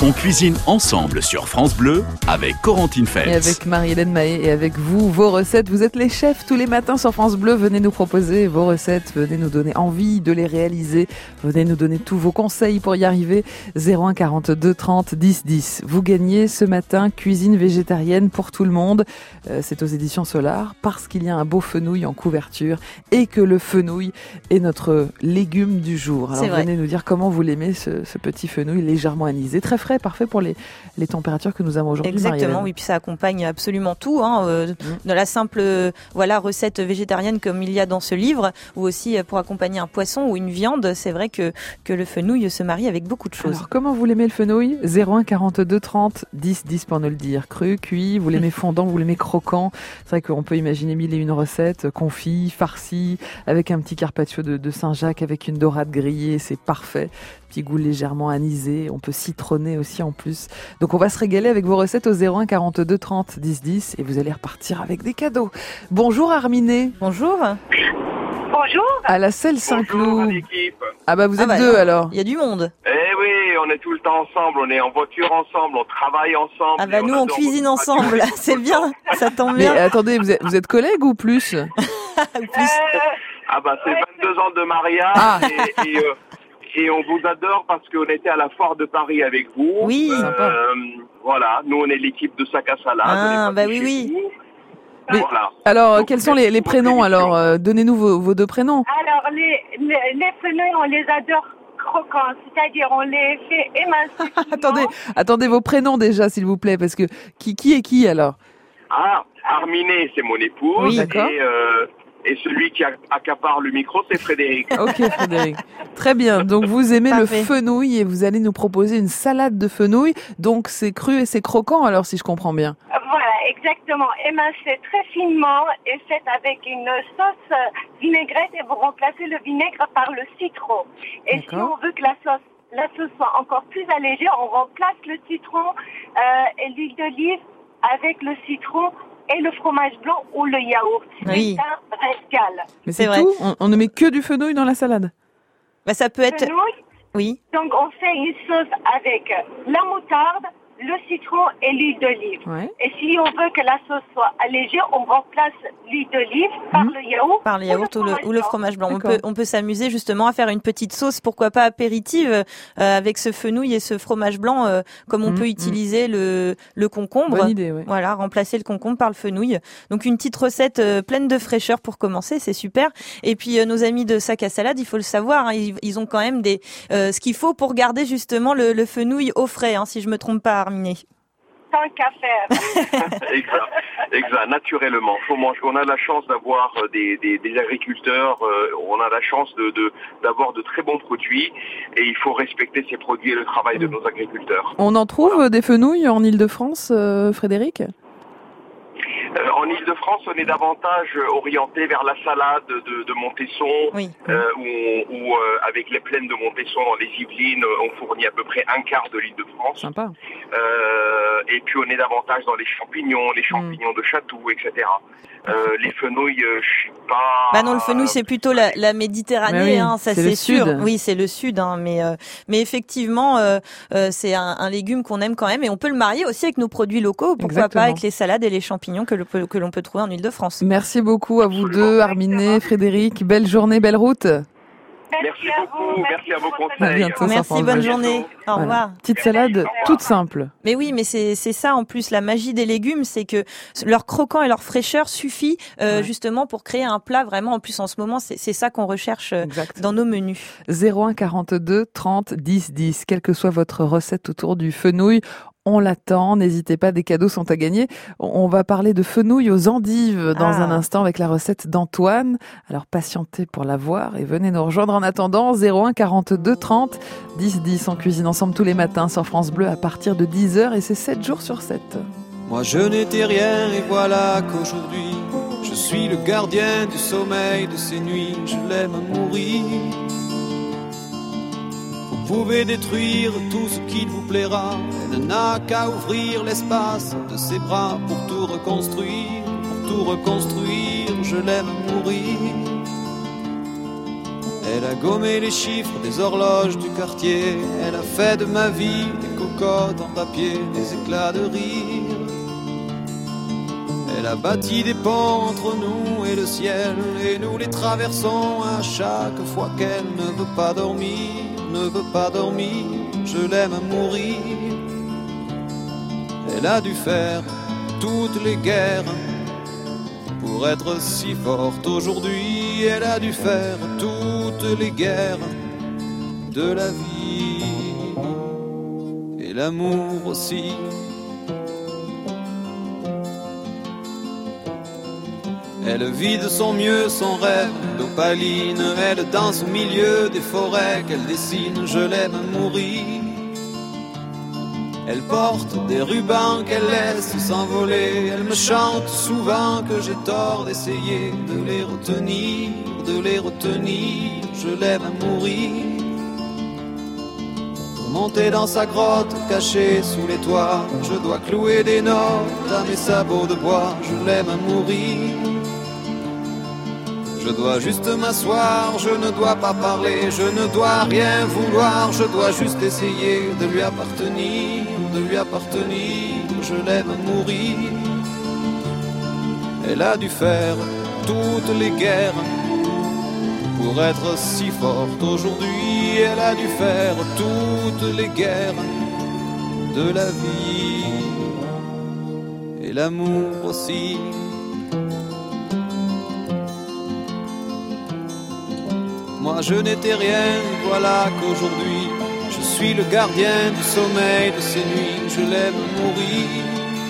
On cuisine ensemble sur France Bleu avec Corentine Feltz. Et avec Marie-Hélène Mahé et avec vous, vos recettes. Vous êtes les chefs tous les matins sur France Bleu. Venez nous proposer vos recettes, venez nous donner envie de les réaliser. Venez nous donner tous vos conseils pour y arriver. 01 42 30 10 10. Vous gagnez ce matin cuisine végétarienne pour tout le monde. C'est aux éditions Solar parce qu'il y a un beau fenouil en couverture et que le fenouil est notre légume du jour. Alors venez nous dire comment vous l'aimez ce petit fenouil légèrement anisé, très frais, parfait pour les températures que nous avons aujourd'hui. Exactement, oui, puis ça accompagne absolument tout, de la simple recette végétarienne comme il y a dans ce livre, ou aussi pour accompagner un poisson ou une viande. C'est vrai que le fenouil se marie avec beaucoup de choses. Alors, comment vous l'aimez le fenouil ? 01 42 30 10 10 pour nous le dire. Cru, cuit, vous l'aimez fondant, vous l'aimez croquant. C'est vrai qu'on peut imaginer mille et une recettes, confit, farci, avec un petit carpaccio de Saint-Jacques, avec une dorade grillée, c'est parfait. Petit goût légèrement anisé, on peut citronner aussi en plus. Donc on va se régaler avec vos recettes au 01 42 30 10 10 et vous allez repartir avec des cadeaux. Bonjour Arminé. Bonjour. Bonjour. À la Selle Saint-Cloud. Bonjour à l'équipe. Ah bah vous êtes deux alors. Il y a du monde. Eh oui, on est tout le temps ensemble, on est en voiture ensemble, on travaille ensemble. Ah bah nous on cuisine ensemble, c'est bien, ça tombe bien. Mais attendez, vous êtes collègues ou plus? Ah bah c'est 22 ans de mariage. Ah. Et on vous adore parce qu'on était à la foire de Paris avec vous. Oui. Sympa. Voilà, nous on est l'équipe de Sac à Salade. Ah bah oui. Mais, voilà. Alors, donc, quels sont les prénoms alors donnez-nous vos deux prénoms. Alors, les fenouils, on les adore croquants, c'est-à-dire on les fait émincer. Attendez vos prénoms déjà, s'il vous plaît, parce que qui est qui alors? Ah, Arminé, c'est mon épouse. Oui, d'accord. Et celui qui accapare le micro, c'est Frédéric. Ok, Frédéric. Très bien. Donc, vous aimez Parfait. le fenouil et vous allez nous proposer une salade de fenouil. Donc, c'est cru et c'est croquant, alors, si je comprends bien. Voilà, exactement. Émincé très finement et fait avec une sauce vinaigrette et vous remplacez le vinaigre par le citron. Et si D'accord. on veut que la sauce soit encore plus allégée, on remplace le citron et l'huile d'olive avec le citron et le fromage blanc ou le yaourt. Oui. C'est un régal. Mais C'est c'est vrai. tout? On ne met que du fenouil dans la salade? Bah ça peut être... Fenouil, Oui. donc on fait une sauce avec la moutarde, le citron et l'huile d'olive. Ouais. Et si on veut que la sauce soit allégée, on remplace l'huile d'olive par le yaourt. Par le yaourt ou le fromage blanc. D'accord. On peut s'amuser justement à faire une petite sauce, pourquoi pas apéritive, avec ce fenouil et ce fromage blanc, comme on peut utiliser le concombre. Bonne idée, ouais. Voilà, remplacer le concombre par le fenouil. Donc une petite recette pleine de fraîcheur pour commencer, c'est super. Et puis nos amis de Sac à Salade, il faut le savoir, hein, ils ont quand même ce qu'il faut pour garder justement le fenouil au frais, hein, si je me trompe pas, Arminé. Tant qu'à faire. Exact, naturellement. Faut manger. On a la chance d'avoir des agriculteurs, on a la chance d'avoir de très bons produits et il faut respecter ces produits et le travail de nos agriculteurs. On en trouve des fenouils en Île-de-France, Frédéric? En Ile-de-France, on est davantage orienté vers la salade de Montesson, Oui. où avec les plaines de Montesson dans les Yvelines, on fournit à peu près un quart de l'Île-de-France. Sympa. Et puis on est davantage dans les champignons de Chatou, etc. Les fenouilles, je suis pas... Bah non, le fenouil c'est plutôt la Méditerranée, Mais oui, hein, ça c'est le c'est sûr. sud. Oui, c'est le sud, hein, mais effectivement, c'est un légume qu'on aime quand même et on peut le marier aussi avec nos produits locaux. Pourquoi Exactement. pas avec les salades et les champignons que l'on peut trouver en Île-de-France. Merci beaucoup à vous deux, Arminé, Frédéric. Belle journée, belle route. Merci beaucoup, merci à vos conseils. À bientôt sur Merci, France bonne Bleu. journée. Au Voilà. revoir. Petite salade toute simple. Mais oui, mais c'est ça en plus la magie des légumes, c'est que leur croquant et leur fraîcheur suffit justement pour créer un plat vraiment. En plus en ce moment, c'est ça qu'on recherche Exact. dans nos menus. 01 42 30 10 10. Quelle que soit votre recette autour du fenouil, on l'attend. N'hésitez pas, des cadeaux sont à gagner. On va parler de fenouil aux endives dans un instant avec la recette d'Antoine. Alors patientez pour la voir et venez nous rejoindre en attendant. 01 42 30 10 10. On cuisine ensemble tous les matins sur France Bleu à partir de 10h et c'est 7 jours sur 7. Moi je n'étais rien et voilà qu'aujourd'hui je suis le gardien du sommeil de ces nuits. Je l'aime à mourir. Vous pouvez détruire tout ce qu'il vous plaira. Elle n'a qu'à ouvrir l'espace de ses bras pour tout reconstruire. Pour tout reconstruire, je l'aime à mourir. Elle a gommé les chiffres des horloges du quartier. Elle a fait de ma vie des cocottes en papier, des éclats de rire. Elle a bâti des ponts entre nous et le ciel, et nous les traversons à chaque fois qu'elle ne veut pas dormir, ne veut pas dormir. Je l'aime à mourir. Elle a dû faire toutes les guerres pour être si forte aujourd'hui. Elle a dû faire toutes les guerres de la vie et l'amour aussi. Elle vit de son mieux son rêve d'opaline. Elle danse au milieu des forêts qu'elle dessine. Je l'aime à mourir. Elle porte des rubans qu'elle laisse s'envoler. Elle me chante souvent que j'ai tort d'essayer de les retenir, de les retenir. Je l'aime à mourir. Pour monter dans sa grotte cachée sous les toits, je dois clouer des notes à mes sabots de bois. Je l'aime à mourir. Je dois juste m'asseoir, je ne dois pas parler, je ne dois rien vouloir, je dois juste essayer de lui appartenir, de lui appartenir, je l'aime à mourir. Elle a dû faire toutes les guerres pour être si forte aujourd'hui. Elle a dû faire toutes les guerres de la vie et l'amour aussi. Moi je n'étais rien, voilà qu'aujourd'hui je suis le gardien du sommeil de ces nuits. Je l'aime mourir.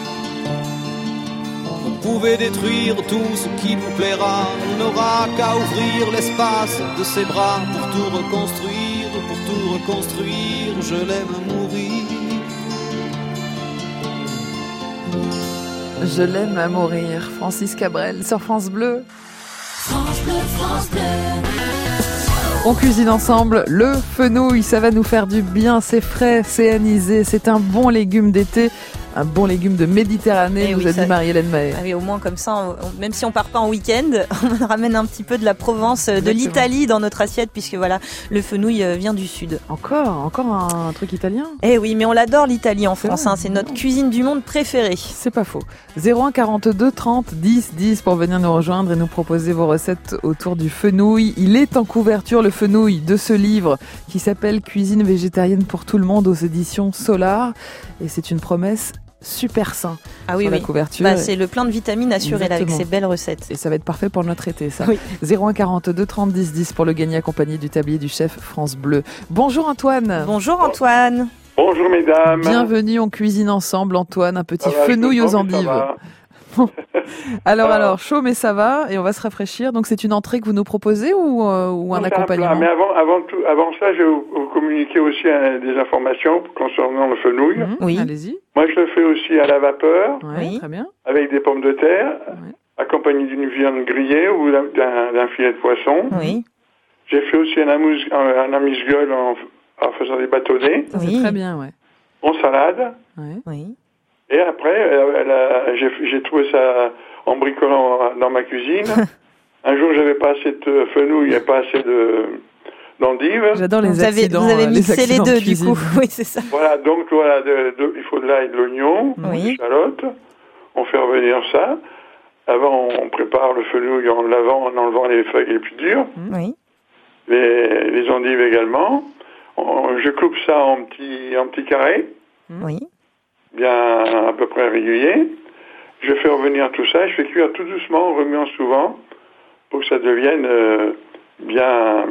Vous pouvez détruire tout ce qui vous plaira, on n'aura qu'à ouvrir l'espace de ses bras pour tout reconstruire, pour tout reconstruire. Je l'aime mourir. Je l'aime à mourir. Francis Cabrel sur France Bleu. France Bleu, France Bleu. On cuisine ensemble le fenouil, ça va nous faire du bien, c'est frais, c'est anisé, c'est un bon légume d'été, un bon légume de Méditerranée, nous a dit Marie-Hélène Mahé. Ah oui, au moins comme ça, même si on part pas en week-end, on ramène un petit peu de la Provence, de l'Italie dans notre assiette, puisque voilà, le fenouil vient du sud. Encore un truc italien. Eh oui, mais on l'adore l'Italie en France, c'est notre cuisine du monde préférée. C'est pas faux. 01 42 30 10 10 pour venir nous rejoindre et nous proposer vos recettes autour du fenouil. Il est en couverture, le fenouil, de ce livre qui s'appelle Cuisine végétarienne pour tout le monde aux éditions Solar, et c'est une promesse super sain. Ah oui, sur oui. La couverture. Bah, c'est le plein de vitamines assuré là, avec ces belles recettes. Et ça va être parfait pour notre été, ça. Oui. 01 42 30 10 10 pour le gagner accompagné du tablier du chef France Bleu. Bonjour Antoine. Bonjour Antoine. Bonjour mesdames. Bienvenue, on cuisine ensemble Antoine, un petit fenouil aux endives. Bon. Alors, chaud mais ça va, et on va se rafraîchir. Donc c'est une entrée que vous nous proposez ou un accompagnement? Mais avant ça, je vais vous communiquer aussi des informations concernant le fenouil. Oui. Allez-y. Moi, je le fais aussi à la vapeur, Oui, très bien. avec des pommes de terre, accompagné d'une viande grillée ou d'un filet de poisson. Oui. J'ai fait aussi un amuse-gueule en faisant des bâtonnets. Ça, c'est très bien, ouais. En salade. Oui. Et après, j'ai trouvé ça en bricolant dans ma cuisine. Un jour, j'avais pas assez de fenouil et pas assez d'endives. J'adore les accidents. Vous avez mixé les deux, du coup. Oui, c'est ça. Voilà, donc il faut de l'ail, de l'oignon, des échalotes. On fait revenir ça. Avant, on prépare le fenouil en lavant, en enlevant les feuilles les plus dures. Oui. Les endives également. Je coupe ça en petits carrés. Oui. Bien à peu près régulier. Je fais revenir tout ça et je fais cuire tout doucement en remuant souvent pour que ça devienne bien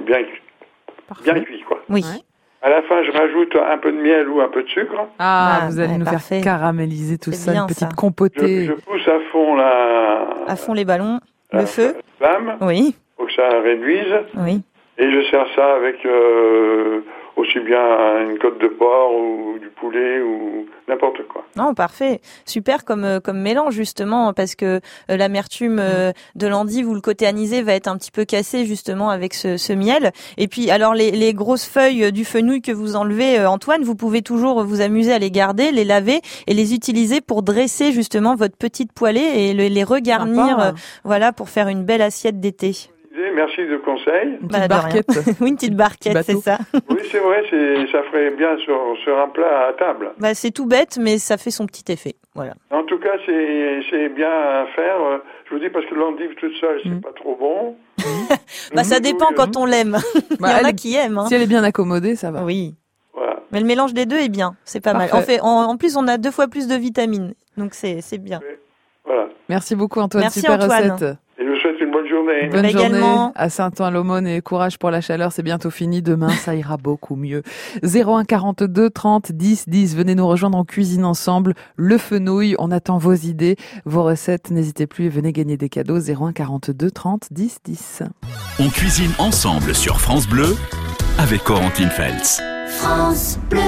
cuit, quoi. Oui. Ouais. À la fin, je rajoute un peu de miel ou un peu de sucre. Vous allez nous parfait. faire caraméliser tout C'est ça, bien, une petite ça. compotée. Je pousse à fond À fond les ballons, le feu. la flamme Oui. pour que ça réduise. Oui. Et je sers ça avec aussi bien une côte de porc ou du poulet ou n'importe quoi. Non, parfait. Super comme mélange, justement, parce que l'amertume de l'endive ou le côté anisé va être un petit peu cassé, justement, avec ce miel. Et puis, alors, les grosses feuilles du fenouil que vous enlevez, Antoine, vous pouvez toujours vous amuser à les garder, les laver et les utiliser pour dresser, justement, votre petite poêlée et les regarnir, Sympa. voilà, pour faire une belle assiette d'été. Merci de conseil. Une petite barquette. Oui, une petite barquette, c'est ça. Oui, c'est vrai, ça ferait bien sur un plat à table. C'est tout bête, mais ça fait son petit effet. Voilà. En tout cas, c'est bien à faire. Je vous dis parce que l'endive toute seule, c'est pas trop bon. Ça dépend quand on l'aime. Il y en a qui aiment. Si elle est bien accommodée, ça va. Oui. Voilà. Mais le mélange des deux est bien. C'est pas mal. En plus, on a 2 fois plus de vitamines. Donc, c'est bien. Oui. Voilà. Merci beaucoup, Antoine. Merci, Super Antoine. recette. Et je vous souhaite une bonne journée. Bonne journée également. à Saint-Ouen-l'Aumône et courage pour la chaleur, c'est bientôt fini. Demain, ça ira beaucoup mieux. 01 42 30 10 10. Venez nous rejoindre en cuisine ensemble. Le Fenouil, on attend vos idées, vos recettes. N'hésitez plus et venez gagner des cadeaux. 01 42 30 10 10. On cuisine ensemble sur France Bleu avec Corentine Feltz. France Bleu.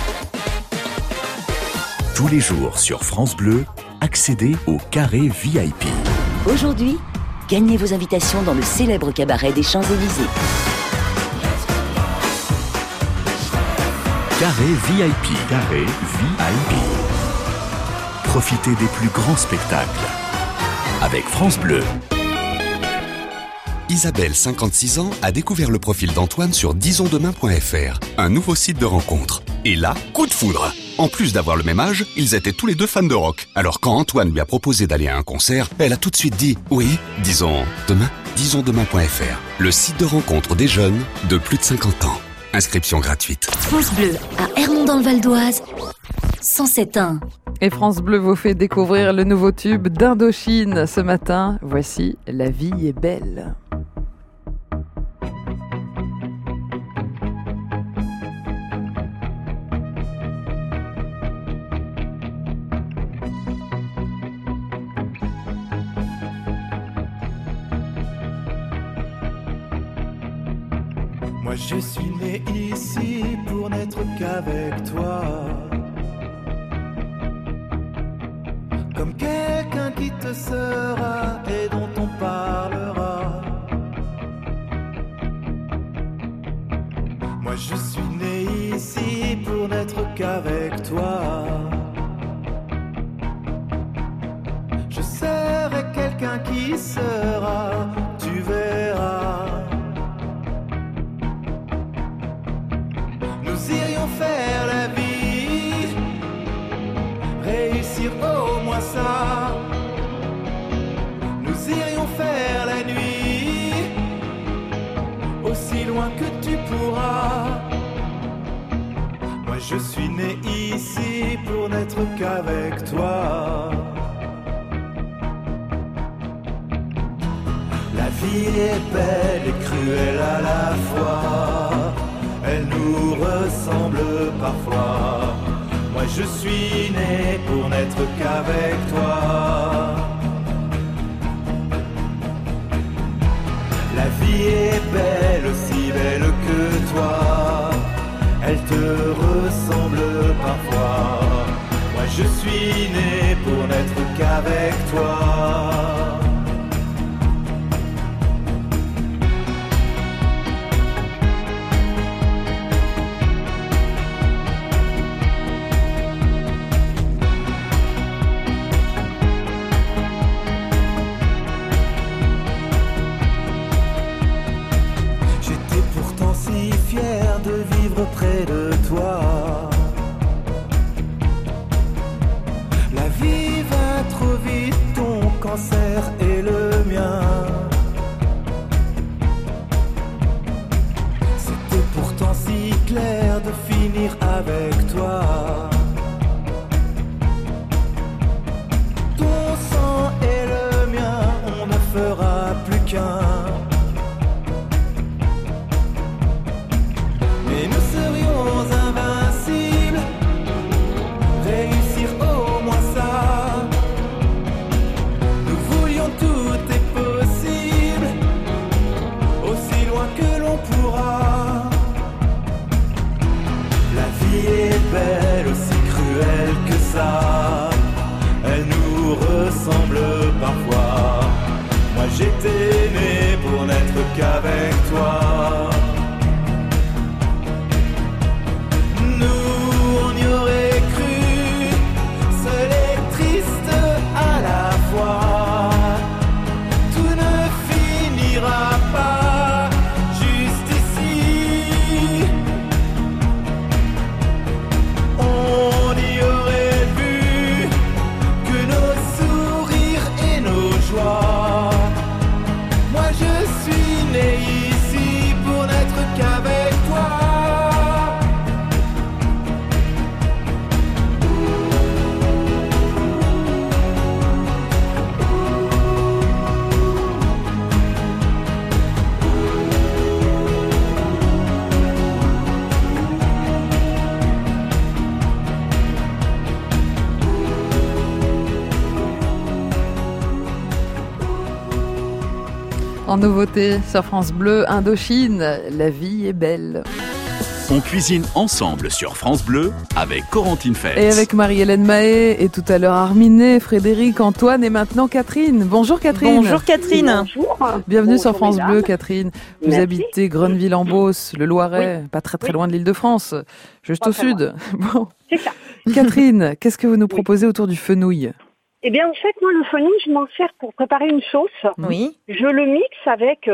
Tous les jours sur France Bleu, accédez au carré VIP. Aujourd'hui, gagnez vos invitations dans le célèbre cabaret des Champs-Élysées. Carré VIP. Carré VIP. Profitez des plus grands spectacles avec France Bleu. Isabelle, 56 ans, a découvert le profil d'Antoine sur disonsdemain.fr, un nouveau site de rencontre. Et là, coup de foudre. En plus d'avoir le même âge, ils étaient tous les deux fans de rock. Alors quand Antoine lui a proposé d'aller à un concert, elle a tout de suite dit « Oui, disons demain ». Disonsdemain.fr, le site de rencontre des jeunes de plus de 50 ans. Inscription gratuite. France Bleu, à Hermont dans le Val d'Oise, 107.1. Et France Bleu vous fait découvrir le nouveau tube d'Indochine ce matin. Voici La vie est belle. Moi je suis né ici pour n'être qu'avec toi, comme quelqu'un qui te sera et dont on parlera. Moi je suis né ici pour n'être qu'avec toi. Je serai quelqu'un qui sera, tu verras. Nous irions faire la vie, réussir au moins ça. Nous irions faire la nuit, aussi loin que tu pourras. Moi je suis né ici pour n'être qu'avec toi. La vie est belle et cruelle à la fois. Elle nous ressemble parfois. Moi je suis né pour n'être qu'avec toi. La vie est belle, aussi belle que toi. Elle te ressemble parfois. Moi je suis né pour n'être qu'avec toi. Près de toi, la vie va trop vite, ton cancer et le mien. C'était pourtant si clair de finir avec toi. Ton sang et le mien, on ne fera plus qu'un. Belle. En nouveauté sur France Bleu, Indochine, la vie est belle. On cuisine ensemble sur France Bleu avec Corentine Feltz. Et avec Marie-Hélène Mahé, et tout à l'heure Arminé, Frédéric, Antoine et maintenant Catherine. Bonjour Catherine. Bonjour Catherine. Bonjour. Bienvenue Bonjour, sur France mesdames. Bleu Catherine. Vous Merci. habitez Gronneville-en-Beauce, le Loiret, Oui. pas très loin de l'Île-de-France, juste Pas au très sud. Bon. C'est ça. Catherine, qu'est-ce que vous nous proposez autour du fenouil? Eh bien, en fait, moi, le fenouil, je m'en sers pour préparer une sauce. Oui. Je le mixe avec,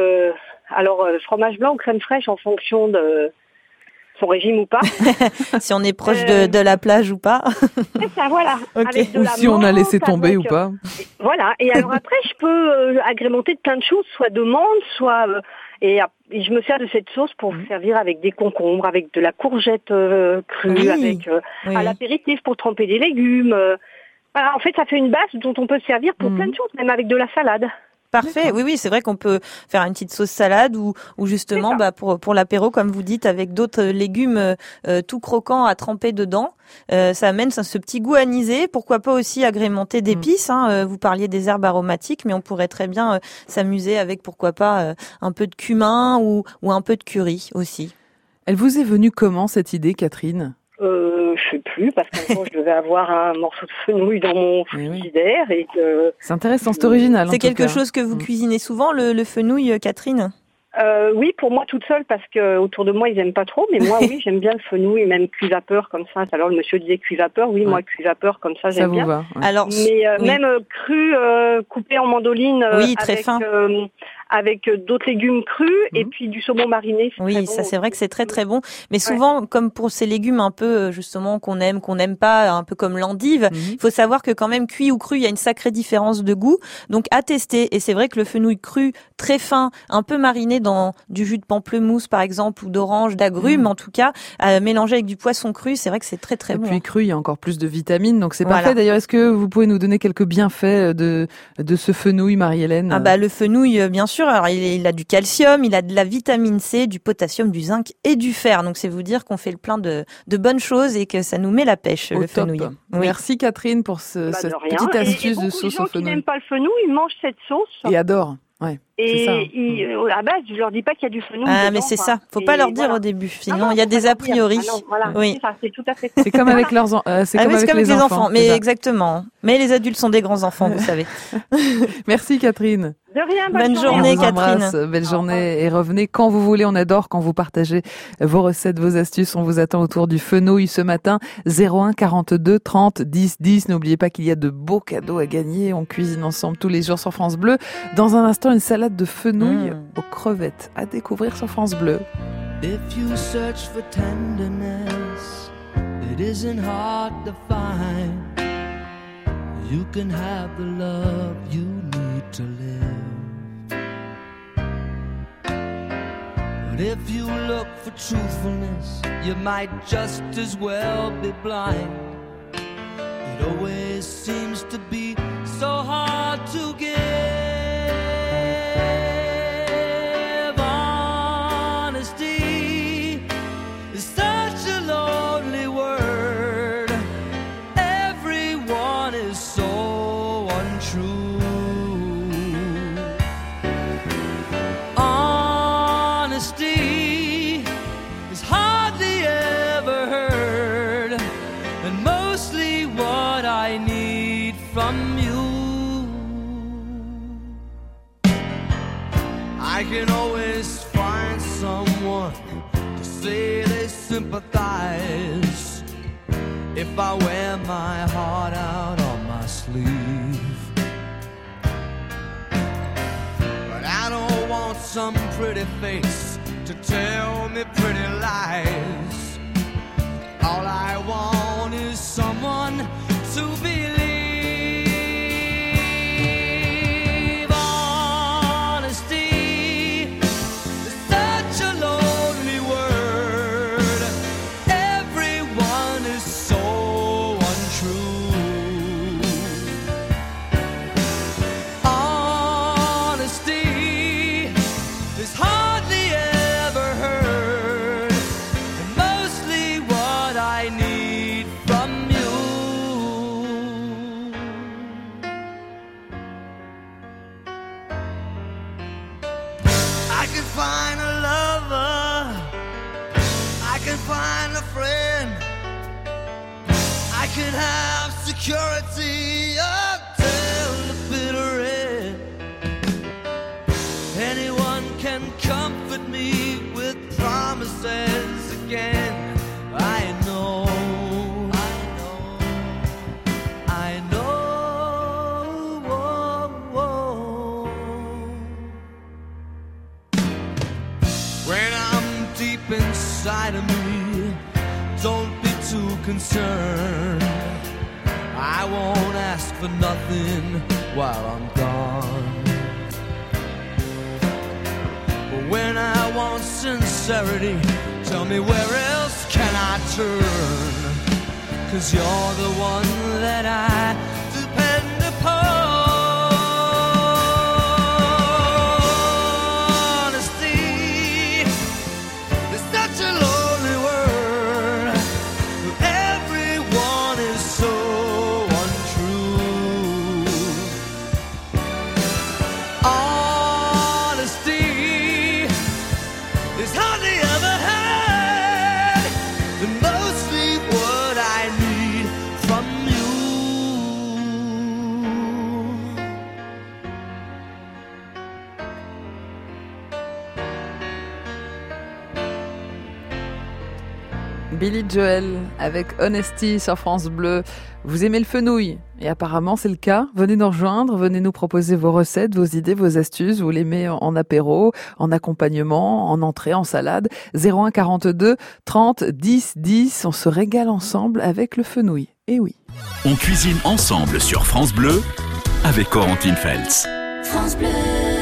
fromage blanc ou crème fraîche en fonction de son régime ou pas. Si on est proche de la plage ou pas. C'est ça, voilà. Ok. Avec de Ou la si on a menthe, laissé tomber avec, ou pas. Voilà. Et alors après, je peux agrémenter de plein de choses, soit de menthe, soit... et je me sers de cette sauce pour servir avec des concombres, avec de la courgette crue, Oui. avec Oui, à oui. l'apéritif pour tremper des légumes. Voilà, en fait, ça fait une base dont on peut se servir pour plein de choses, même avec de la salade. Parfait, oui, c'est vrai qu'on peut faire une petite sauce salade ou justement pour l'apéro, comme vous dites, avec d'autres légumes tout croquants à tremper dedans. Ça amène ce petit goût anisé. Pourquoi pas aussi agrémenter d'épices. Vous parliez des herbes aromatiques, mais on pourrait très bien s'amuser avec, pourquoi pas, un peu de cumin ou un peu de curry aussi. Elle vous est venue comment cette idée, Catherine? Je sais plus, parce qu'un jour, je devais avoir un morceau de fenouil dans mon frigidaire et que... C'est intéressant, c'est original. en C'est tout quelque cas. chose que vous cuisinez souvent, le fenouil, Catherine? Oui, pour moi toute seule, parce que autour de moi, ils aiment pas trop, mais moi, oui, j'aime bien le fenouil, même cuit-vapeur comme ça. Alors, le monsieur disait cuit-vapeur, oui, moi, cuit-vapeur comme ça, Ça j'aime vous bien. va, ouais. Alors, Mais oui. même cru, coupé en mandoline, Oui, très fin. avec d'autres légumes crus et puis du saumon mariné. Oui, très ça bon. c'est vrai que c'est très très bon. Mais souvent, comme pour ces légumes un peu justement qu'on n'aime pas, un peu comme l'endive, il faut savoir que quand même cuit ou cru, il y a une sacrée différence de goût. Donc à tester. Et c'est vrai que le fenouil cru, très fin, un peu mariné dans du jus de pamplemousse par exemple ou d'orange, d'agrumes en tout cas, mélangé avec du poisson cru, c'est vrai que c'est très très bon. Et puis cru, il y a encore plus de vitamines, donc c'est Voilà. parfait. D'ailleurs, est-ce que vous pouvez nous donner quelques bienfaits de ce fenouil, Marie-Hélène? Ah bah le fenouil, bien sûr. Alors il a du calcium, il a de la vitamine C, du potassium, du zinc et du fer. Donc c'est vous dire qu'on fait le plein de bonnes choses et que ça nous met la pêche, Au le top. fenouil. Oui. Merci Catherine pour cette De rien. petite Et astuce de beaucoup sauce gens au qui fenouil. n'aiment pas le fenouil, ils mangent cette sauce. Et adore. Ouais. Et c'est ça. à la base, je leur dis pas qu'il y a du fenouil Ah dedans, mais c'est quoi. ça, faut Et pas leur dire voilà. au début, Ah sinon non, il y a faut des pas a leur dire. priori. Ah non, voilà, Oui. c'est ça, c'est tout à fait. C'est comme avec leurs c'est Ah comme oui, avec c'est comme les enfants. mais c'est ça. exactement. Mais les adultes sont des grands enfants, vous savez. Merci Catherine. De rien, Bonne On journée, vous Catherine. embrasse, belle journée et revenez quand vous voulez. On adore quand vous partagez vos recettes, vos astuces. On vous attend autour du fenouil ce matin. 01 42 30 10 10. N'oubliez pas qu'il y a de beaux cadeaux à gagner. On cuisine ensemble tous les jours sur France Bleu. Dans un instant, une salade de fenouil aux crevettes à découvrir sur France Bleu. If you search for tenderness, it isn't hard to find. You can have the love you need to live. But if you look for truthfulness, you might just as well be blind. It always seems to be so hard to give. Honesty is such a lonely word. Everyone is so untrue. Honesty is hardly ever heard, and mostly what I need from you. I can always find someone to say they sympathize if I wear my heart out on my sleeve. But I don't want some pretty face to tell me pretty lies. All I want is someone to believe. Honesty is such a lonely word. Everyone is so untrue. Honesty is hardly ever heard, and can find a friend. I can have security until the bitter end. Anyone can comfort me with promises again. I know. When I'm deep inside of me, don't be too concerned. I won't ask for nothing while I'm gone. But when I want sincerity, tell me where else can I turn? 'Cause you're the one that I depend upon. Billy Joel avec Honesty sur France Bleu. Vous aimez le fenouil? Et apparemment c'est le cas. Venez nous rejoindre, venez nous proposer vos recettes, vos idées, vos astuces. Vous l'aimez en apéro, en accompagnement, en entrée, en salade. 01 42 30 10 10. On se régale ensemble avec le fenouil. Et oui. On cuisine ensemble sur France Bleu avec Corentine Feltz. France Bleu.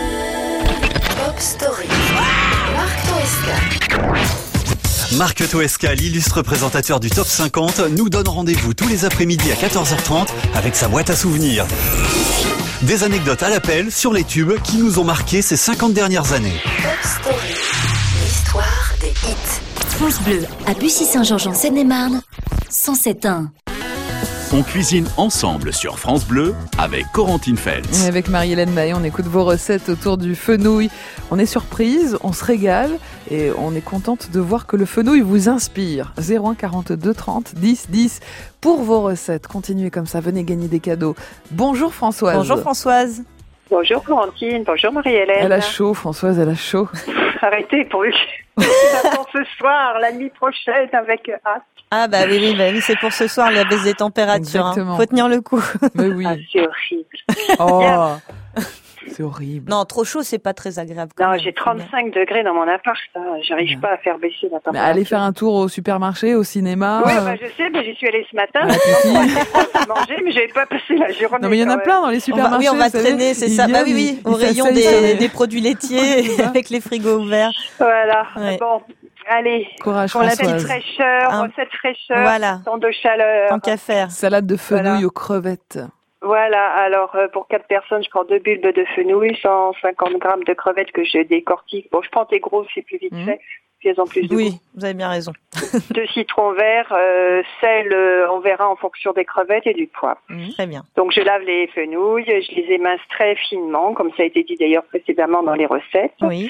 Pop Story. Marc Toesca. Marc Toesca, l'illustre présentateur du Top 50, nous donne rendez-vous tous les après-midi à 14h30 avec sa boîte à souvenirs. Des anecdotes à l'appel sur les tubes qui nous ont marqué ces 50 dernières années. Pop Story. L'histoire des hits. France Bleu, à Bussy-Saint-Georges en Seine-et-Marne, 107.1. On cuisine ensemble sur France Bleu avec Corentine Feltz. Et avec Marie-Hélène Mahé, on écoute vos recettes autour du fenouil. On est surprise, on se régale et on est contente de voir que le fenouil vous inspire. 01 42 30 10 10 pour vos recettes. Continuez comme ça, venez gagner des cadeaux. Bonjour Françoise. Bonjour Françoise. Bonjour Corentine, bonjour Marie-Hélène. Elle a chaud Françoise, elle a chaud. Arrêtez pour ce soir, la nuit prochaine avec hâte. Ah bah oui, c'est pour ce soir la baisse des températures. Hein. Faut tenir le coup. Mais oui. Ah, c'est horrible. Oh, c'est horrible. Non, trop chaud, c'est pas très agréable. Non, j'ai 35 degrés dans mon appart. J'arrive pas à faire baisser la température. Mais allez faire un tour au supermarché, au cinéma. Oui, je sais, mais j'y suis allée ce matin. J'ai manger, mais j'avais pas passé la journée. Non, mais il y en a plein dans les supermarchés. On va traîner, c'est ça. Bah oui, au rayon des produits laitiers avec les frigos ouverts. Voilà. Ouais. Bon. Allez, courage pour Françoise. La petite fraîcheur, recette fraîcheur, voilà. Temps de chaleur. Tant qu'à faire. Salade de fenouil aux crevettes. Voilà, alors pour 4 personnes, je prends 2 bulbes de fenouil, 150 grammes de crevettes que je décortique. Bon, je prends tes grosses, c'est plus vite fait, puis elles ont plus de goût. Vous avez bien raison. 2 citrons verts, sel, on verra en fonction des crevettes et du poivre. Très bien. Donc je lave les fenouilles, je les émince très finement, comme ça a été dit d'ailleurs précédemment dans les recettes. Oui.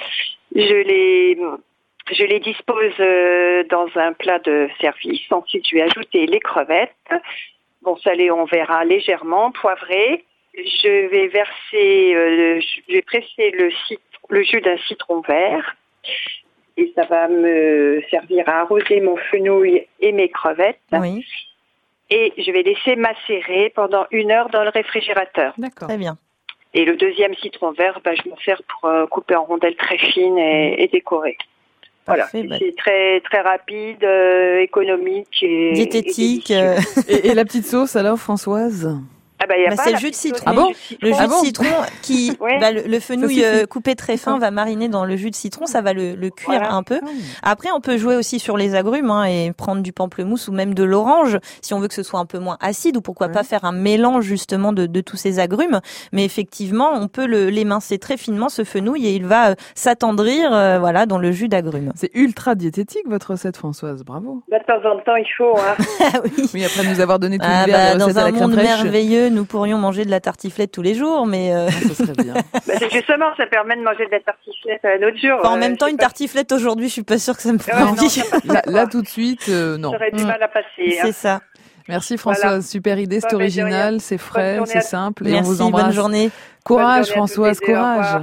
Je les dispose dans un plat de service. Ensuite, je vais ajouter les crevettes. Bon, salé, on verra légèrement, poivré. Je vais verser, je vais presser le jus d'un citron vert. Et ça va me servir à arroser mon fenouil et mes crevettes. Oui. Et je vais laisser macérer pendant 1 heure dans le réfrigérateur. D'accord. Très bien. Et le deuxième citron vert, je m'en sers pour couper en rondelles très fines et décorer. Voilà, c'est très très rapide, économique et diététique. Et la petite sauce alors, Françoise? C'est le jus de citron. Ah bon? Le jus de citron qui, le fenouil coupé très fin va mariner dans le jus de citron, ça va le cuire un peu. Après, on peut jouer aussi sur les agrumes et prendre du pamplemousse ou même de l'orange si on veut que ce soit un peu moins acide ou pourquoi pas faire un mélange justement de tous ces agrumes. Mais effectivement, on peut l'émincer très finement ce fenouil et il va s'attendrir dans le jus d'agrumes. C'est ultra diététique votre recette Françoise, bravo. De temps en temps, il faut. Oui, après nous avoir donné tout l'hiver les recettes à la crème fraîche. Dans un monde merveilleux, nous pourrions manger de la tartiflette tous les jours, mais ça serait bien. Justement, ça permet de manger de la tartiflette à un autre jour. En même temps, une tartiflette aujourd'hui, je suis pas sûre que ça me ferait envie. Là, tout de suite, non. J'aurais du mal à passer. C'est ça. Merci Françoise, super idée, c'est original, c'est frais, c'est simple et merci, on vous embrasse. Bonne journée. Courage Françoise, courage.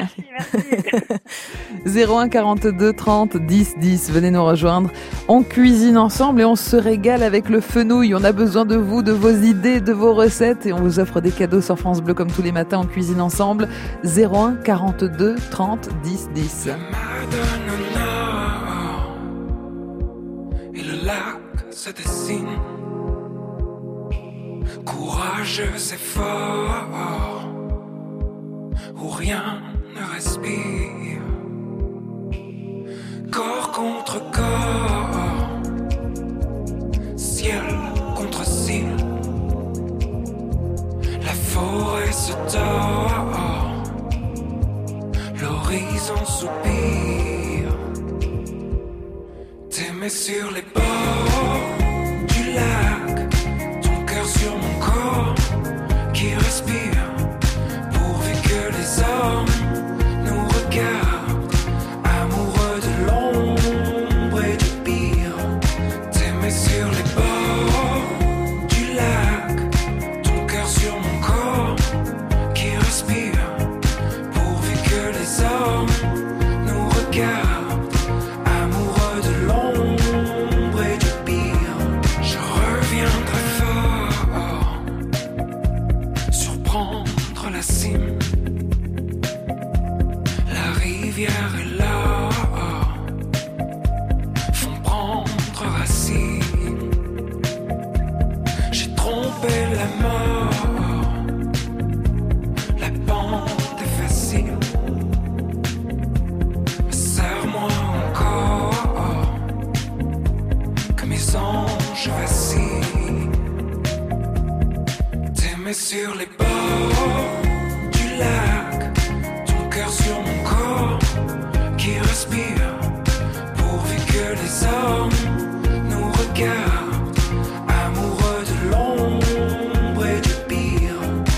Merci. 01 42 30 10 10, venez nous rejoindre. On cuisine ensemble et on se régale avec le fenouil. On a besoin de vous, de vos idées, de vos recettes et on vous offre des cadeaux sur France Bleu comme tous les matins. On cuisine ensemble. 01 42 30 10 10. Et le lac se dessine. Courageux et fort, où rien ne respire. Corps contre corps, ciel contre ciel. La forêt se tord, l'horizon soupire. T'aimer sur les bords du lac, sur mon corps qui respire, pourvu que les hommes nous regardent, amoureux de l'ombre et du pire. T'aimer sur les bords du lac, ton cœur sur mon corps qui respire, pourvu que les hommes nous regardent, amoureux de l'ombre et du pire. Je reviendrai surprendre la cime, la rivière est là, font prendre racine. J'ai trompé la mort, la pente est facile, mais serre-moi encore, que mes anges vacillent. T'aimer sur les bords du lac, ton cœur sur mon corps qui respire, pourvu que les hommes nous regardent, amoureux de l'ombre et du pire.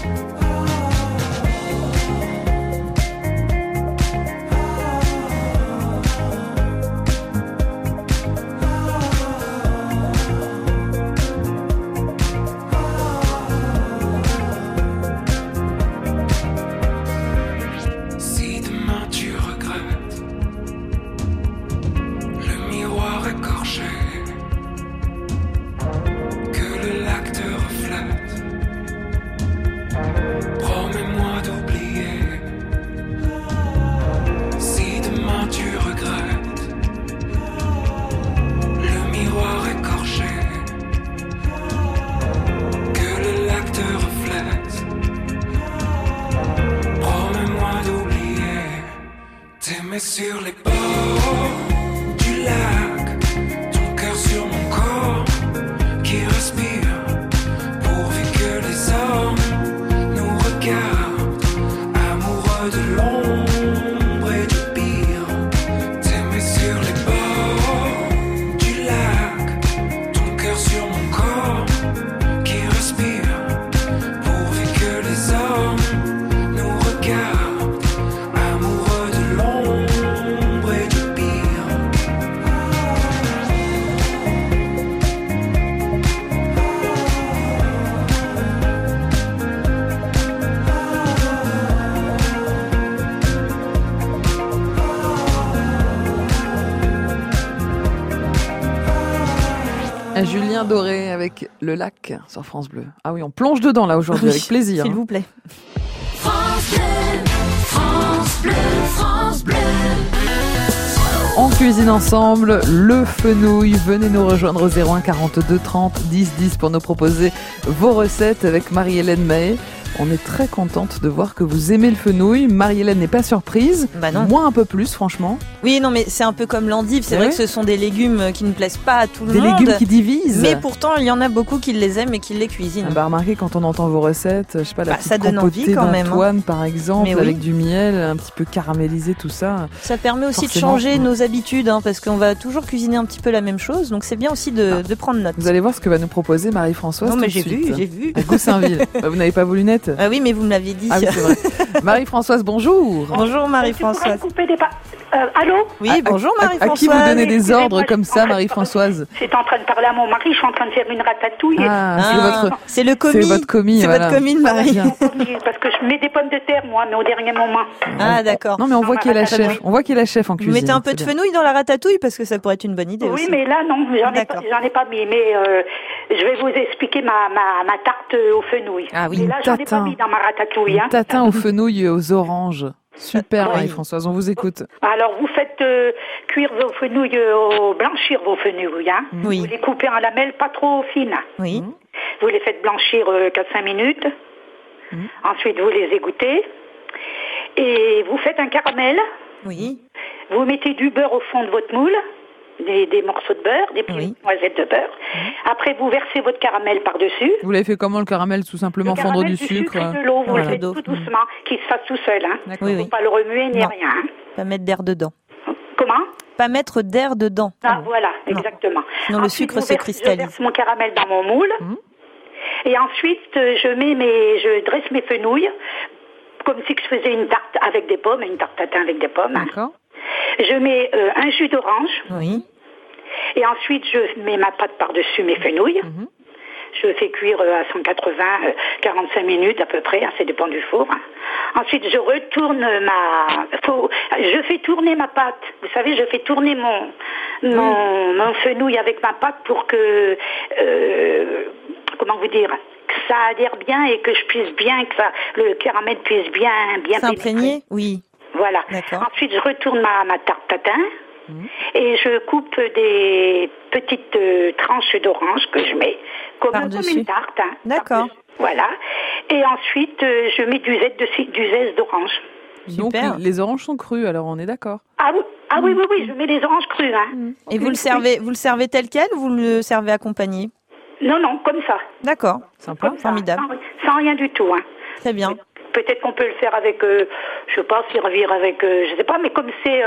Sur les bords du lac, ton cœur sur mon corps qui respire, pourvu que les hommes nous regardent, amoureux de l'ombre et du pire. T'aimer sur les bords du lac, ton cœur sur mon corps qui respire, pourvu que les hommes nous regardent. Julien Doré avec le lac sur France Bleu. Ah oui, on plonge dedans là aujourd'hui, avec plaisir. S'il vous plaît. France Bleu, France Bleu, France Bleu. On cuisine ensemble le fenouil. Venez nous rejoindre au 01 42 30 10 10 pour nous proposer vos recettes avec Marie-Hélène Mahé. On est très contente de voir que vous aimez le fenouil. Marie-Hélène n'est pas surprise. Bah non. Moi un peu plus, franchement. Oui, non, mais c'est un peu comme l'endive. C'est vrai que ce sont des légumes qui ne plaisent pas à tout le monde. Des légumes qui divisent. Mais pourtant, il y en a beaucoup qui les aiment et qui les cuisinent. Remarquez, quand on entend vos recettes, je sais pas, la petite ça donne envie quand même. d'Antoine, par exemple, Mais avec du miel, un petit peu caramélisé, tout ça. Ça permet aussi de changer nos habitudes, parce qu'on va toujours cuisiner un petit peu la même chose. Donc c'est bien aussi de prendre note. Vous allez voir ce que va nous proposer Marie-Françoise. Non, mais j'ai vu. À Goussainville. Vous n'avez pas vos lunettes? Ah oui, mais vous me l'aviez dit. Ah oui, c'est vrai. Marie-Françoise, bonjour. Bonjour Marie-Françoise. Allô? Oui, bonjour Marie-Françoise. À qui vous donnez des ordres comme ça, Marie-Françoise? J'étais en train de parler à mon mari, je suis en train de faire une ratatouille. C'est le commis. C'est votre commis. C'est votre commis de Marie. Parce que je mets des pommes de terre, moi, mais au dernier moment. Ah, d'accord. Non, mais on voit qu'il est la chef. On voit qu'il est la chef en cuisine. Vous mettez un peu de fenouil dans la ratatouille parce que ça pourrait être une bonne idée aussi. Oui, mais là, non, j'en ai pas mis. Mais je vais vous expliquer ma tarte au fenouil. Ah oui, et là, j'en ai pas mis dans ma ratatouille. Tatin au fenouil et aux oranges. Super, Marie-Françoise, on vous écoute. Alors, vous faites cuire vos fenouilles, blanchir vos fenouilles. Oui. Vous les coupez en lamelles pas trop fines. Oui. Vous les faites blanchir 4-5 minutes. Ensuite, vous les égouttez. Et vous faites un caramel. Oui. Vous mettez du beurre au fond de votre moule. Des morceaux de beurre, des petites noisettes de beurre. Après, vous versez votre caramel par-dessus. Vous l'avez fait comment, le caramel? Tout simplement fondre du sucre et de l'eau. Vous le faites tout doucement, qu'il se fasse tout seul. Il ne faut pas le remuer ni rien. Pas mettre d'air dedans. Comment? Pas mettre d'air dedans. Ah, voilà, exactement. Sinon, le sucre se cristallise. Je verse mon caramel dans mon moule. Et ensuite, je dresse mes fenouilles comme si je faisais une tarte avec des pommes, une tarte tatin avec des pommes. D'accord. Je mets un jus d'orange. Oui. Et ensuite, je mets ma pâte par-dessus mes fenouilles. Je fais cuire à 180, 45 minutes à peu près, ça dépend du four. Ensuite, je retourne je fais tourner ma pâte. Vous savez, je fais tourner mon fenouil avec ma pâte pour que, comment vous dire, que ça adhère bien et que je puisse bien, que le caramel puisse bien s'imprégner. Oui. Voilà. Ensuite, je retourne ma tarte tatin. Et je coupe des petites tranches d'orange que je mets comme une tarte. D'accord. Voilà. Et ensuite, je mets du zeste d'orange. Donc, les oranges sont crues, alors on est d'accord. Ah oui, je mets les oranges crues. Et vous le servez tel quel ou vous le servez accompagné? Non, comme ça. D'accord. Sympa, formidable. Sans rien du tout. Très bien. Peut-être qu'on peut le faire avec, je sais pas, servir avec, je sais pas, mais comme c'est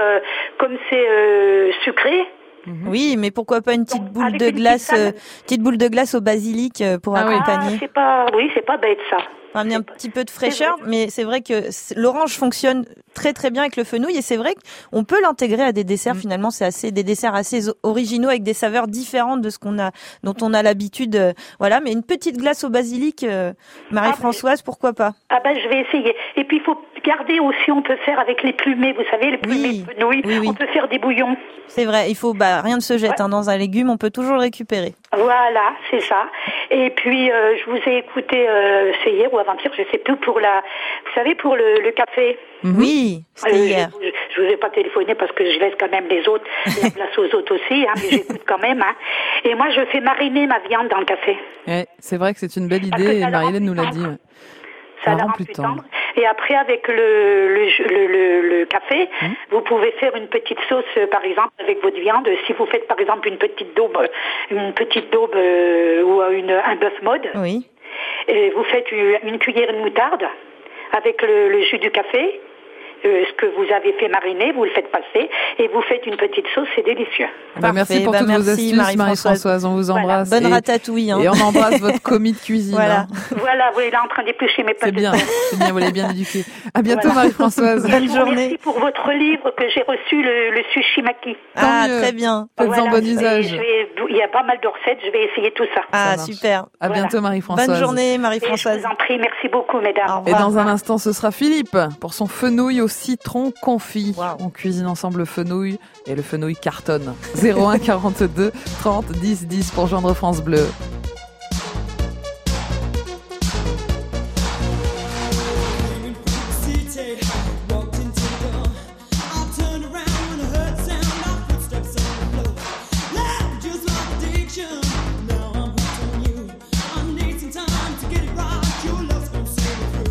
sucré. Oui, mais pourquoi pas une petite boule de glace, au basilic pour accompagner. C'est pas bête ça. Amener un petit peu de fraîcheur, mais c'est vrai que l'orange fonctionne très très bien avec le fenouil et c'est vrai qu'on peut l'intégrer à des desserts. Finalement, c'est des desserts assez originaux avec des saveurs différentes de dont on a l'habitude. Voilà, mais une petite glace au basilic, Marie-Françoise, pourquoi pas? Je vais essayer. Et puis il faut garder aussi, on peut faire avec les plumés, vous savez, les plumés de fenouil. Oui. On peut faire des bouillons. C'est vrai, il faut rien ne se jette dans un légume, on peut toujours le récupérer. Voilà, c'est ça. Et puis je vous ai écouté, c'est hier ou avant-hier, je sais plus, vous savez, pour le café. Oui, c'était hier. Je vous ai pas téléphoné parce que je laisse quand même les autres, la place aux autres aussi, mais j'écoute quand même. Et moi, je fais mariner ma viande dans le café. C'est vrai que c'est une belle idée, et Marie-Hélène nous l'a dit. Ça la rend plus tendre. Et après, avec le café, vous pouvez faire une petite sauce, par exemple, avec votre viande. Si vous faites, par exemple, une petite daube ou un bœuf mode, et vous faites une cuillère de moutarde avec le jus du café, ce que vous avez fait mariner, vous le faites passer et vous faites une petite sauce, c'est délicieux. Merci pour toutes vos astuces, Marie-Françoise. On vous embrasse. Bonne ratatouille. Et on embrasse votre commis de cuisine. Voilà, vous êtes là en train d'éplucher mes pâtes. C'est bien, vous l'avez bien éduqué. À bientôt, Marie-Françoise. Bonne journée. Merci pour votre livre que j'ai reçu, le sushimaki. Très bien. Faites-en bon usage. Il y a pas mal de recettes, je vais essayer tout ça. Super. À bientôt, Marie-Françoise. Bonne journée, Marie-Françoise. Je vous en prie, merci beaucoup, mesdames. Et dans un instant, ce sera Philippe pour son fenouil au citron confit. On cuisine ensemble le fenouil et le fenouil cartonne. 01 42 30 10 10 pour joindre France Bleu. Now I'm hooked on you. I need some time to get it right. Your love's gonna see me through.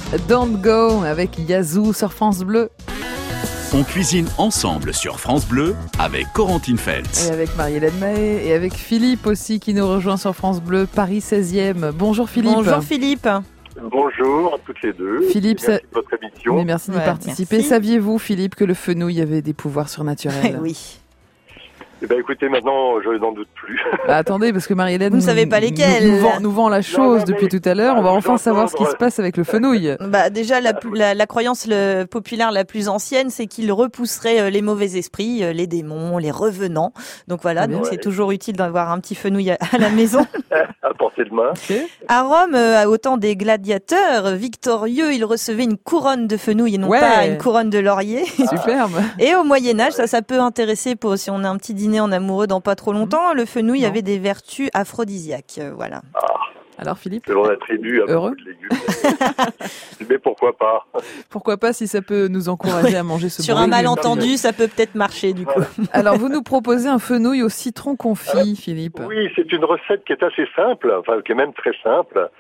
Don't Go avec Yazoo sur France Bleu. On cuisine ensemble sur France Bleu avec Corentine Feltz. Et avec Marie-Hélène Mahé et avec Philippe aussi qui nous rejoint sur France Bleu, Paris 16e. Bonjour Philippe. Bonjour Philippe. Bonjour à toutes les deux. Philippe, merci de votre émission. Mais merci d'y participer. Merci. Saviez-vous, Philippe, que le fenouil avait des pouvoirs surnaturels? Oui. Eh ben, écoutez, maintenant, je n'en doute plus. Bah, attendez, parce que Marie-Hélène Vous ne savez pas lesquels. nous vend la chose depuis tout à l'heure. On va enfin savoir ce qui se passe avec le fenouil. Bah, déjà, la croyance populaire la plus ancienne, c'est qu'il repousserait les mauvais esprits, les démons, les revenants. Donc voilà, donc c'est toujours utile d'avoir un petit fenouil à la maison. À portée de main. Okay. À Rome, au temps des gladiateurs victorieux, ils recevaient une couronne de fenouil et non pas une couronne de laurier. Superbe. Et au Moyen-Âge, ça peut intéresser si on a un petit dîner en amoureux dans pas trop longtemps, le fenouil avait des vertus aphrodisiaques. Voilà. Alors Philippe, que l'on attribue à beaucoup de légumes. Mais pourquoi pas? Pourquoi pas si ça peut nous encourager à manger ce Sur un malentendu, ça peut peut-être marcher du coup. Alors vous nous proposez un fenouil au citron confit, Philippe. Oui, c'est une recette qui est assez simple, enfin qui est même très simple.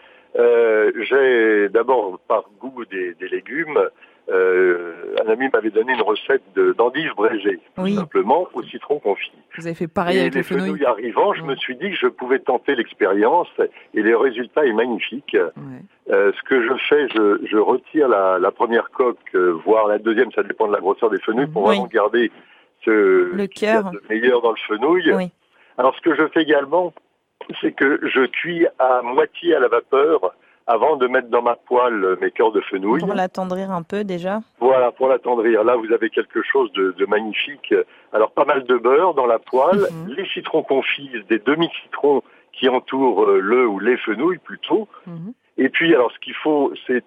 J'ai d'abord par goût des légumes. Un ami m'avait donné une recette d'endives braisées, tout simplement au citron confit. Vous avez fait pareil avec le fenouil. Et les fenouils arrivant, je me suis dit que je pouvais tenter l'expérience et le résultat est magnifique. Ce que je fais, je retire la première coque, voire la deuxième, ça dépend de la grosseur des fenouils, pour vraiment garder le cœur meilleur dans le fenouil. Oui. Alors ce que je fais également, c'est que je cuis à moitié à la vapeur avant de mettre dans ma poêle mes cœurs de fenouil. Pour l'attendrir un peu déjà. Voilà, pour l'attendrir. Là, vous avez quelque chose de magnifique. Alors, pas mal de beurre dans la poêle, les citrons confits, des demi-citrons qui entourent le ou les fenouils plutôt. Et puis, alors, ce qu'il faut, c'est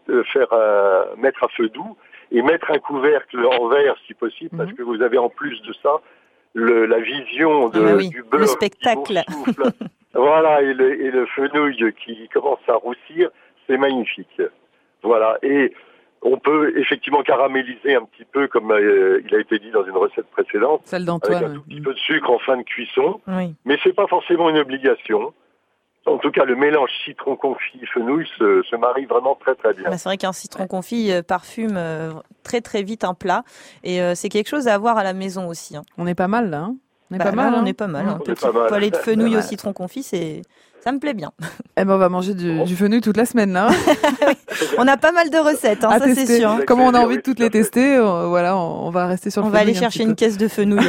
mettre à feu doux et mettre un couvercle en verre, si possible, parce que vous avez en plus de ça la vision du beurre. Le spectacle. Qui vous souffle. Voilà, et le fenouil qui commence à roussir. C'est magnifique. Voilà. Et on peut effectivement caraméliser un petit peu, comme il a été dit dans une recette précédente. Celle d'Antoine. Avec un tout petit peu de sucre en fin de cuisson. Oui. Mais c'est pas forcément une obligation. En tout cas, le mélange citron confit fenouil se marie vraiment très très bien. C'est vrai qu'un citron confit parfume très très vite un plat. Et c'est quelque chose à avoir à la maison aussi. Hein. On est pas mal là. On est pas mal. Un petit poêlé de fenouil au citron confit, ça me plaît bien. Eh ben, on va manger du fenouil toute la semaine, là. On a pas mal de recettes, ça tester. C'est sûr. Hein. Comme on a envie de toutes les tester, voilà, on va rester sur le fenouil. On va aller chercher une caisse de fenouil.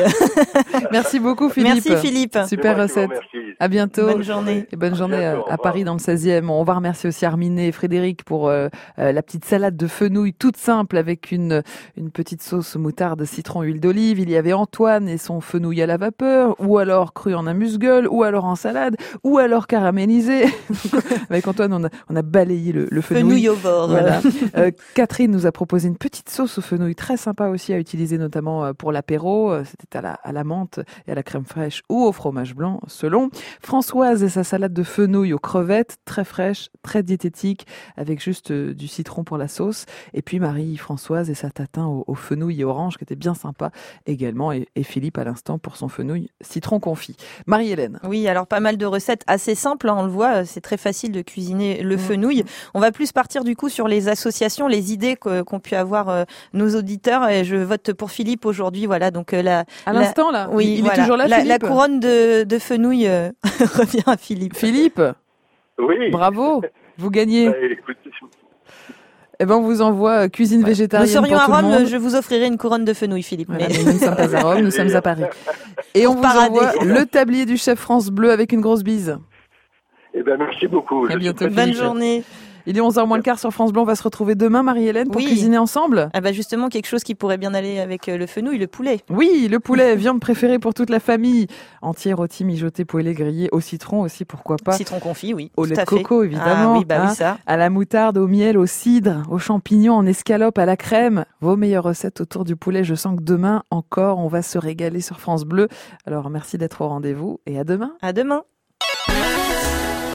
Merci beaucoup, Philippe. Merci, Philippe. Super recette. À bientôt. Bonne journée. Et bonne journée à Paris, dans le 16e. On va remercier aussi Armine et Frédéric pour la petite salade de fenouil toute simple avec une petite sauce moutarde, citron, huile d'olive. Il y avait Antoine et son fenouil à la vapeur, ou alors cru en amuse-gueule, ou alors en salade, ou alors caramélisé. Avec Antoine, on a balayé le fenouil. Fenouil au bord. Voilà. Catherine nous a proposé une petite sauce au fenouil très sympa aussi à utiliser notamment pour l'apéro. C'était à la menthe et à la crème fraîche ou au fromage blanc selon. Françoise et sa salade de fenouil aux crevettes, très fraîche, très diététique, avec juste du citron pour la sauce. Et puis Marie-Françoise et sa tatin au fenouil et orange qui était bien sympa également. Et Philippe à l'instant pour son fenouil citron confit. Marie-Hélène. Oui, alors pas mal de recettes assez simples, hein, on le voit, c'est très facile de cuisiner le fenouil. On va plus partir du coup sur les associations, les idées qu'ont pu avoir nos auditeurs. Et je vote pour Philippe aujourd'hui. Voilà, donc à l'instant là. Oui, il est toujours là. La couronne de fenouil revient à Philippe. Philippe. Oui. Bravo. Vous gagnez. Eh ben, on vous envoie cuisine végétarienne. Nous serions pour à tout le Rome, monde. je vous offrirai une couronne de fenouil, Philippe. Voilà, mais nous ne sommes pas à Rome, nous sommes à Paris. Et on vous envoie le tablier du chef France Bleu avec une grosse bise. Eh ben, merci beaucoup. À bientôt. Bonne journée. Il est 11h moins le quart sur France Bleu. On va se retrouver demain, Marie-Hélène, pour cuisiner ensemble. Ah bah justement, quelque chose qui pourrait bien aller avec le fenouil, le poulet. Oui, le poulet, viande préférée pour toute la famille. Entier, rôti, mijoté, poêlé, grillé, au citron aussi, pourquoi pas. Citron confit, oui. Au lait de coco, évidemment. Ah oui, bah oui, ça. À la moutarde, au miel, au cidre, aux champignons, en escalope, à la crème. Vos meilleures recettes autour du poulet. Je sens que demain, encore, on va se régaler sur France Bleu. Alors, merci d'être au rendez-vous et à demain. À demain.